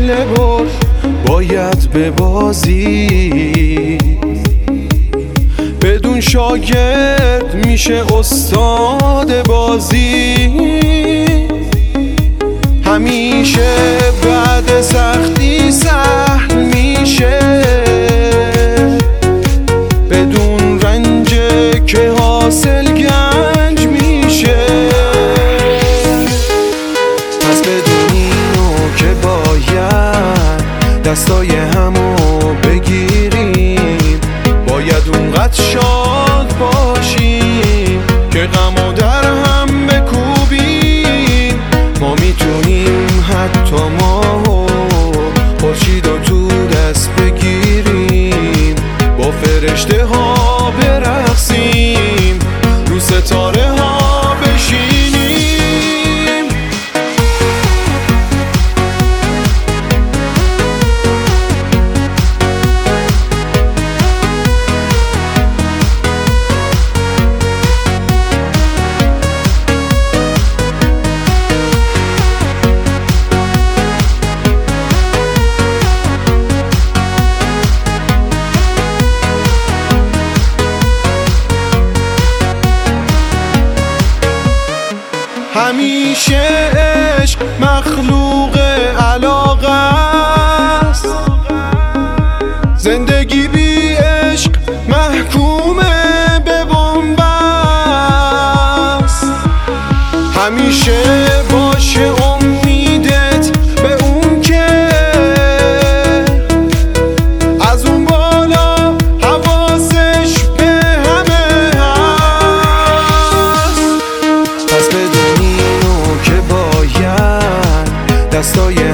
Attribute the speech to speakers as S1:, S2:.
S1: قله بر باید ببازی، بدون شاگرد میشه استاد بازی. همیشه بعد سختی سهل میشه، بدون رنج که حاصل گنج میشه. پس بدونیم که باید دستای همو بگیریم، باید اونقدر شاد باشیم که غمو در هم بکوبیم. ما میتونیم حتی ماهو خورشیدو تو دست بگیریم، با فرشته ها برقصیم، رو ستاره ها بشینیم. همیشه عشق مخلوق علاقه است، زندگی بی عشق محکومه به بنبست. همیشه باشه امیدت به اون که از اون بالا حواسش به همه هست. پس بدونی که باید دستای